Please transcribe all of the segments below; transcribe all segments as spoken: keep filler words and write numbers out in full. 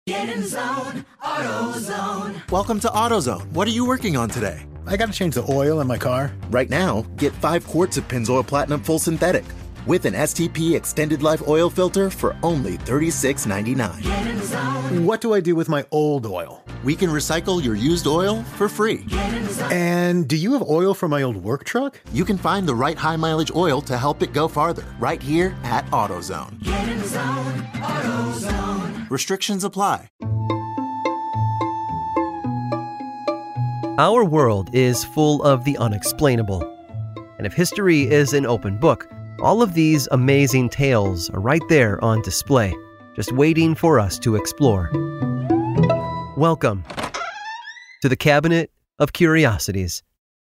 Get in zone, AutoZone. Welcome to AutoZone. What are you working on today? I got to change the oil in my car. Right now, get five quarts of Pennzoil Platinum Full Synthetic with an S T P Extended Life Oil Filter for only thirty-six ninety-nine. Get in zone. What do I do with my old oil? We can recycle your used oil for free. Get in zone. And do you have oil for my old work truck? You can find the right high-mileage oil to help it go farther right here at AutoZone. Get in zone, AutoZone. Restrictions apply. Our world is full of the unexplainable. And if history is an open book, all of these amazing tales are right there on display, just waiting for us to explore. Welcome to the Cabinet of Curiosities.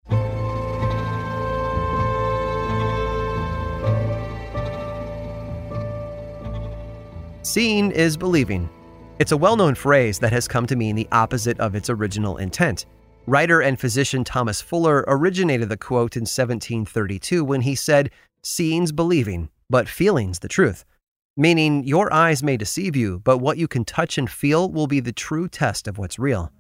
Seeing is believing. It's a well-known phrase that has come to mean the opposite of its original intent. Writer and physician Thomas Fuller originated the quote in seventeen thirty-two when he said, "Seeing's believing, but feeling's the truth." Meaning, your eyes may deceive you, but what you can touch and feel will be the true test of what's real.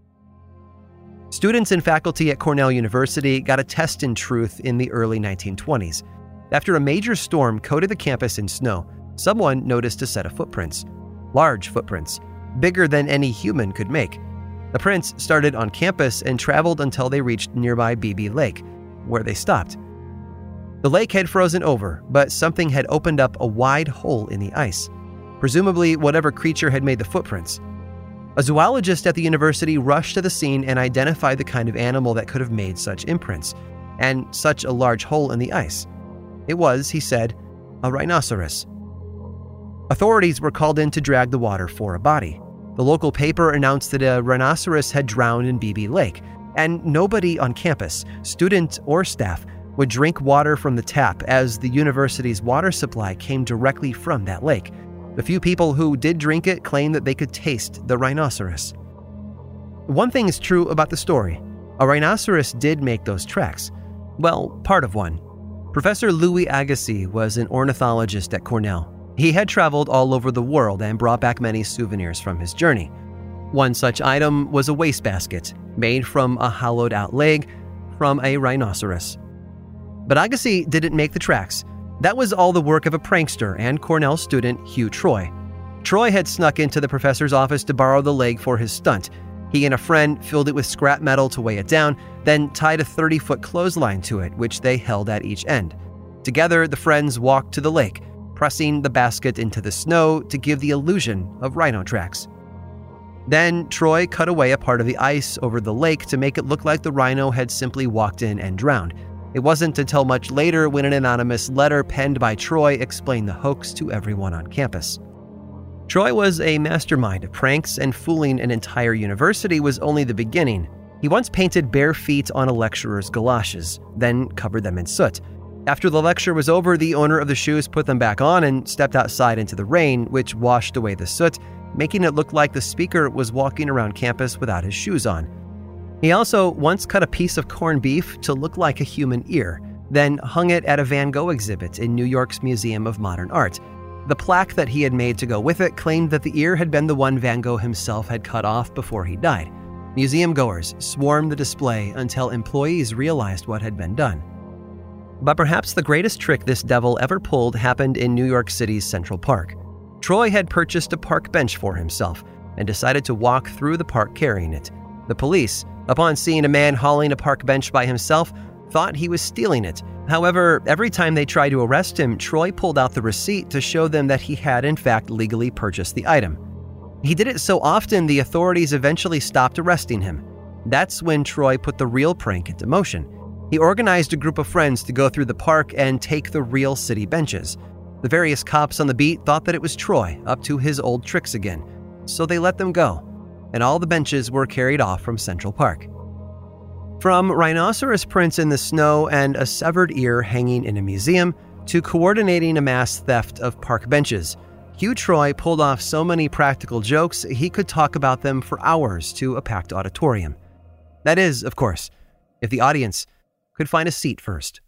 Students and faculty at Cornell University got a test in truth in the early nineteen twenties. After a major storm coated the campus in snow, someone noticed a set of footprints. Large footprints, bigger than any human could make. The prints started on campus and traveled until they reached nearby Beebe Lake, where they stopped. The lake had frozen over, but something had opened up a wide hole in the ice, presumably whatever creature had made the footprints. A zoologist at the university rushed to the scene and identified the kind of animal that could have made such imprints, and such a large hole in the ice. It was, he said, a rhinoceros. Authorities were called in to drag the water for a body. The local paper announced that a rhinoceros had drowned in Beebe Lake, and nobody on campus, student or staff, would drink water from the tap as the university's water supply came directly from that lake. The few people who did drink it claimed that they could taste the rhinoceros. One thing is true about the story. A rhinoceros did make those tracks. Well, part of one. Professor Louis Agassiz was an ornithologist at Cornell. He had traveled all over the world and brought back many souvenirs from his journey. One such item was a wastebasket made from a hollowed-out leg from a rhinoceros. But Agassiz didn't make the tracks. That was all the work of a prankster and Cornell student Hugh Troy. Troy had snuck into the professor's office to borrow the leg for his stunt. He and a friend filled it with scrap metal to weigh it down, then tied a thirty-foot clothesline to it, which they held at each end. Together, the friends walked to the lake, pressing the basket into the snow to give the illusion of rhino tracks. Then, Troy cut away a part of the ice over the lake to make it look like the rhino had simply walked in and drowned. It wasn't until much later when an anonymous letter penned by Troy explained the hoax to everyone on campus. Troy was a mastermind of pranks, and fooling an entire university was only the beginning. He once painted bare feet on a lecturer's galoshes, then covered them in soot. After the lecture was over, the owner of the shoes put them back on and stepped outside into the rain, which washed away the soot, making it look like the speaker was walking around campus without his shoes on. He also once cut a piece of corned beef to look like a human ear, then hung it at a Van Gogh exhibit in New York's Museum of Modern Art. The plaque that he had made to go with it claimed that the ear had been the one Van Gogh himself had cut off before he died. Museum goers swarmed the display until employees realized what had been done. But perhaps the greatest trick this devil ever pulled happened in New York City's Central Park. Troy had purchased a park bench for himself and decided to walk through the park carrying it. The police, upon seeing a man hauling a park bench by himself, thought he was stealing it. However, every time they tried to arrest him, Troy pulled out the receipt to show them that he had in fact legally purchased the item. He did it so often the authorities eventually stopped arresting him. That's when Troy put the real prank into motion. He organized a group of friends to go through the park and take the real city benches. The various cops on the beat thought that it was Troy, up to his old tricks again, so they let them go, and all the benches were carried off from Central Park. From rhinoceros prints in the snow and a severed ear hanging in a museum, to coordinating a mass theft of park benches, Hugh Troy pulled off so many practical jokes he could talk about them for hours to a packed auditorium. That is, of course, if the audience could find a seat first.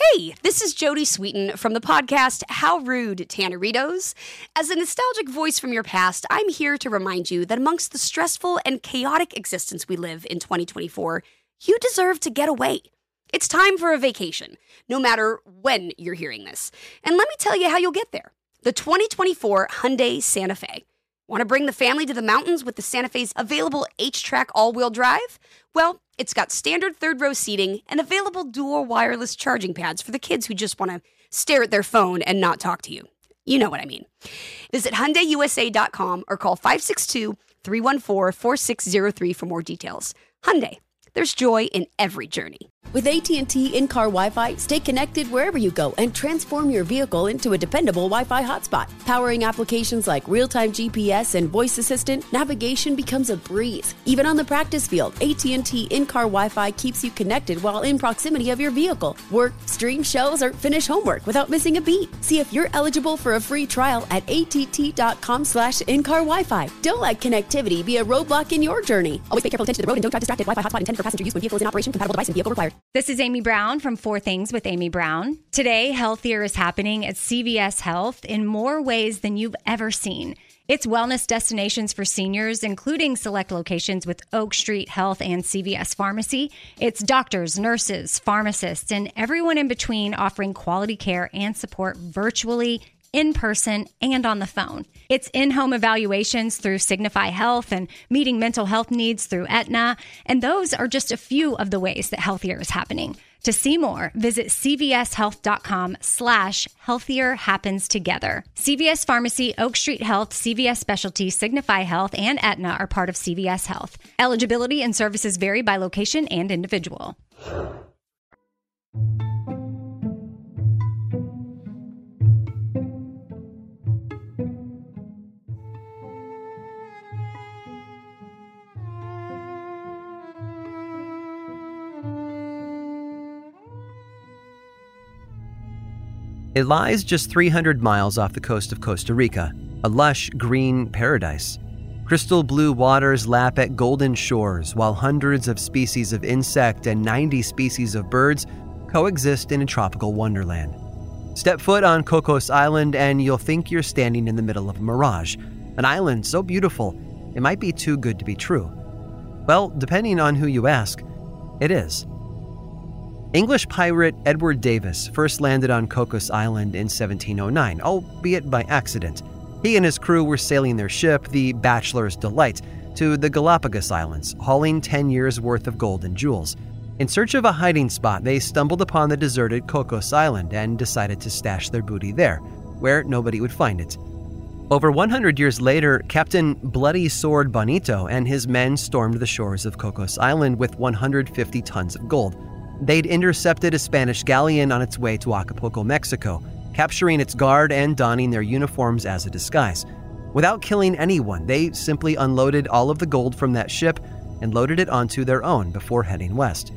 Hey, this is Jody Sweeten from the podcast How Rude, Tanneritos. As a nostalgic voice from your past, I'm here to remind you that amongst the stressful and chaotic existence we live in twenty twenty-four, you deserve to get away. It's time for a vacation, no matter when you're hearing this. And let me tell you how you'll get there. The twenty twenty-four Hyundai Santa Fe. Want to bring the family to the mountains with the Santa Fe's available H-Track all-wheel drive? Well, it's got standard third-row seating and available dual wireless charging pads for the kids who just want to stare at their phone and not talk to you. You know what I mean. Visit Hyundai U S A dot com or call five six two, three one four, four six zero three for more details. Hyundai, there's joy in every journey. With A T and T in-car Wi-Fi, stay connected wherever you go and transform your vehicle into a dependable Wi-Fi hotspot. Powering applications like real-time G P S and voice assistant, navigation becomes a breeze. Even on the practice field, A T and T in-car Wi-Fi keeps you connected while in proximity of your vehicle. Work, stream shows, or finish homework without missing a beat. See if you're eligible for a free trial at att.com slash in-car Wi-Fi. Don't let connectivity be a roadblock in your journey. Always pay careful attention to the road and don't drive distracted. Wi-Fi hotspot intended for passenger use when vehicle is in operation. Compatible device and vehicle required. This is Amy Brown from Four Things with Amy Brown. Today, Healthier is happening at C V S Health in more ways than you've ever seen. It's wellness destinations for seniors, including select locations with Oak Street Health and C V S Pharmacy. It's doctors, nurses, pharmacists, and everyone in between offering quality care and support virtually, in person, and on the phone. It's in-home evaluations through Signify Health and meeting mental health needs through Aetna. And those are just a few of the ways that Healthier is happening. To see more, visit cvshealth.com slash healthier happens together. C V S Pharmacy, Oak Street Health, C V S Specialty, Signify Health, and Aetna are part of C V S Health. Eligibility and services vary by location and individual. It lies just three hundred miles off the coast of Costa Rica, a lush green paradise. Crystal blue waters lap at golden shores, while hundreds of species of insect and ninety species of birds coexist in a tropical wonderland. Step foot on Cocos Island and you'll think you're standing in the middle of a mirage, an island so beautiful it might be too good to be true. Well, depending on who you ask, it is. English pirate Edward Davis first landed on Cocos Island in seventeen oh nine, albeit by accident. He and his crew were sailing their ship, the Bachelor's Delight, to the Galapagos Islands, hauling ten years' worth of gold and jewels. In search of a hiding spot, they stumbled upon the deserted Cocos Island and decided to stash their booty there, where nobody would find it. Over one hundred years later, Captain Bloody Sword Bonito and his men stormed the shores of Cocos Island with one hundred fifty tons of gold. They'd intercepted a Spanish galleon on its way to Acapulco, Mexico, capturing its guard and donning their uniforms as a disguise. Without killing anyone, they simply unloaded all of the gold from that ship and loaded it onto their own before heading west.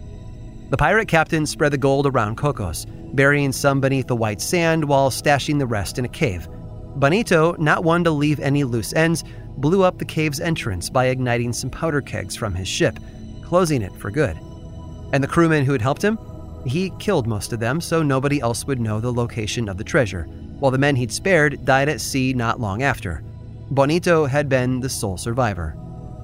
The pirate captain spread the gold around Cocos, burying some beneath the white sand while stashing the rest in a cave. Bonito, not one to leave any loose ends, blew up the cave's entrance by igniting some powder kegs from his ship, closing it for good. And the crewmen who had helped him? He killed most of them so nobody else would know the location of the treasure, while the men he'd spared died at sea not long after. Bonito had been the sole survivor.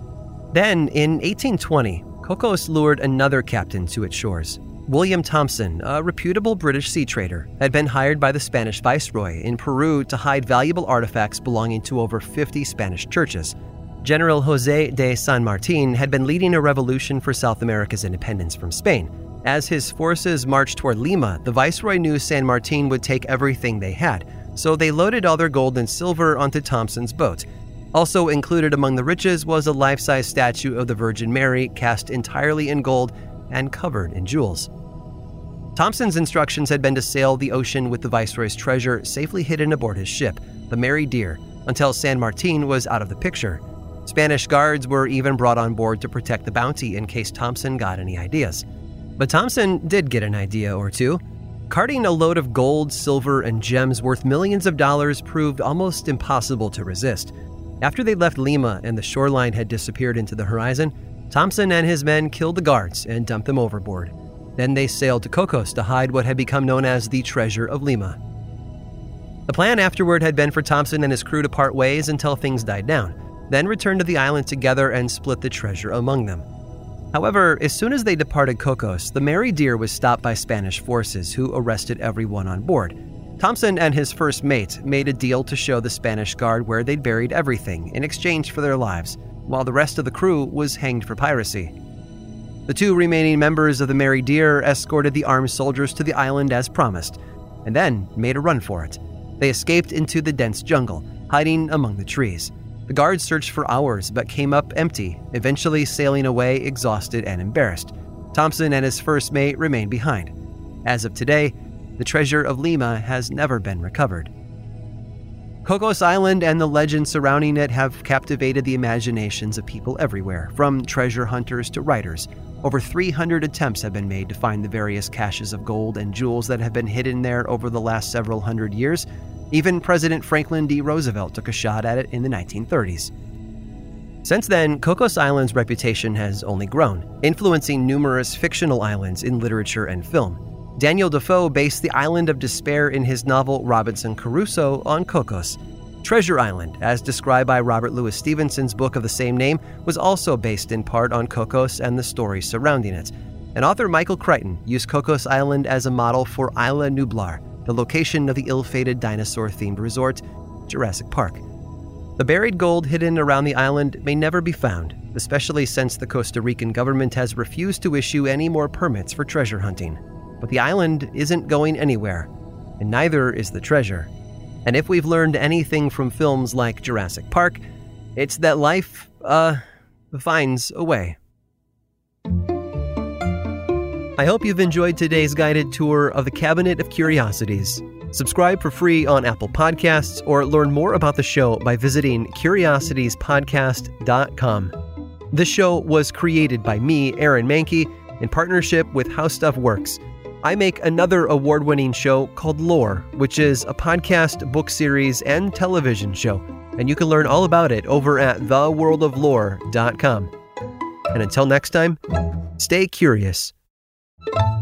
Then, in eighteen twenty, Cocos lured another captain to its shores. William Thompson, a reputable British sea trader, had been hired by the Spanish viceroy in Peru to hide valuable artifacts belonging to over fifty Spanish churches. General José de San Martín had been leading a revolution for South America's independence from Spain. As his forces marched toward Lima, the viceroy knew San Martín would take everything they had, so they loaded all their gold and silver onto Thompson's boat. Also included among the riches was a life-size statue of the Virgin Mary cast entirely in gold and covered in jewels. Thompson's instructions had been to sail the ocean with the viceroy's treasure safely hidden aboard his ship, the Mary Dear, until San Martín was out of the picture. Spanish guards were even brought on board to protect the bounty in case Thompson got any ideas. But Thompson did get an idea or two. Carting a load of gold, silver, and gems worth millions of dollars proved almost impossible to resist. After they left Lima and the shoreline had disappeared into the horizon, Thompson and his men killed the guards and dumped them overboard. Then they sailed to Cocos to hide what had become known as the Treasure of Lima. The plan afterward had been for Thompson and his crew to part ways until things died down, then return to the island together and split the treasure among them. However, as soon as they departed Cocos, the Mary Deer was stopped by Spanish forces, who arrested everyone on board. Thompson and his first mate made a deal to show the Spanish guard where they'd buried everything in exchange for their lives, while the rest of the crew was hanged for piracy. The two remaining members of the Mary Deer escorted the armed soldiers to the island as promised, and then made a run for it. They escaped into the dense jungle, hiding among the trees. The guards searched for hours but came up empty, eventually sailing away exhausted and embarrassed. Thompson and his first mate remained behind. As of today, the Treasure of Lima has never been recovered. Cocos Island and the legends surrounding it have captivated the imaginations of people everywhere, from treasure hunters to writers. Over three hundred attempts have been made to find the various caches of gold and jewels that have been hidden there over the last several hundred years. Even President Franklin D. Roosevelt took a shot at it in the nineteen thirties. Since then, Cocos Island's reputation has only grown, influencing numerous fictional islands in literature and film. Daniel Defoe based The Island of Despair in his novel Robinson Crusoe on Cocos. Treasure Island, as described by Robert Louis Stevenson's book of the same name, was also based in part on Cocos and the stories surrounding it. And author Michael Crichton used Cocos Island as a model for Isla Nublar, the location of the ill-fated dinosaur-themed resort, Jurassic Park. The buried gold hidden around the island may never be found, especially since the Costa Rican government has refused to issue any more permits for treasure hunting. But the island isn't going anywhere, and neither is the treasure. And if we've learned anything from films like Jurassic Park, it's that life, uh, finds a way. I hope you've enjoyed today's guided tour of the Cabinet of Curiosities. Subscribe for free on Apple Podcasts or learn more about the show by visiting curiosities podcast dot com. This show was created by me, Aaron Mahnke, in partnership with How Stuff Works. I make another award-winning show called Lore, which is a podcast, book series, and television show, and you can learn all about it over at the world of lore dot com. And until next time, stay curious.